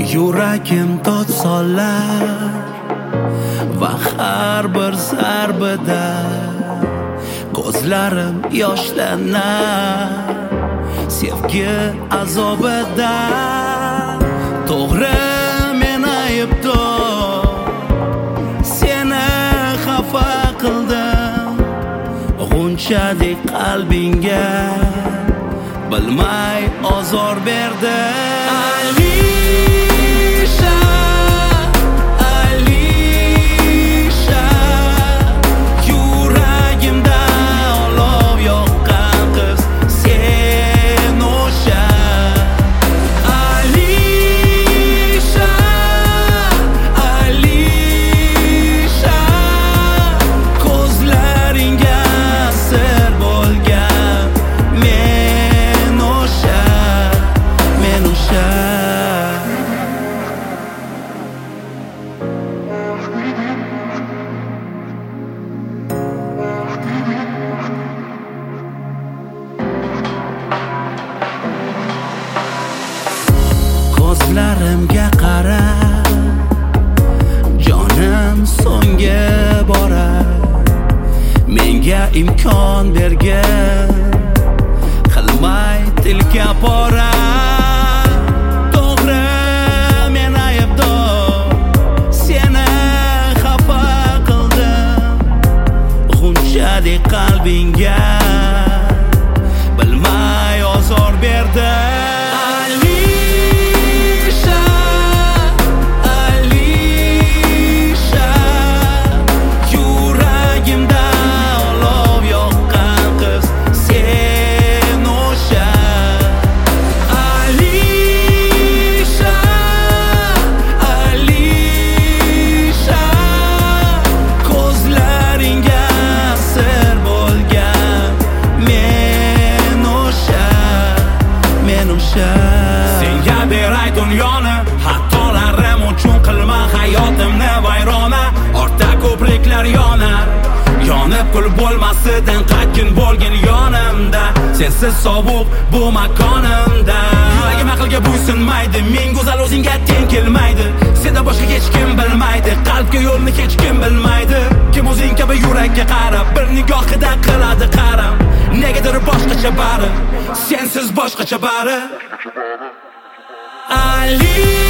Yuragim dod solar va har bir zarbada ko'zlarim yoshlanar sevgi azobida. To'g'ri men aybdor, seni xafa qildim, g'unchadek qalbingga bilmay ozor berdim. Ko'zlarimga qara, jonim so'ngga borar. Menga imkon bergin, qilmay tilka pora. To'g'ri men aybdor, seni xafa qildim, g'unchadek qalbingga bilmay ozor berdim. Senga beray dunyoni, xatolarim uchun qilma hayotimni vayrona. Ortda ko'priklar yonar, yonib kul bo'lmasidan qaytgin bo'lgin yonimda. Sensiz sovuq bu makonimda. Yuragim aqlga bo'ysunmaydi, men go'zal o'zingga teng kelmaydi. Senda boshqa hech kim bilmaydi, qalbga yo'lni hech kim bilmaydi. Kim o'zing kabi yurakka qarab, bir nigohida qiladi qaram. Negadir boshqacha bari, sensiz boshqacha bari. Ali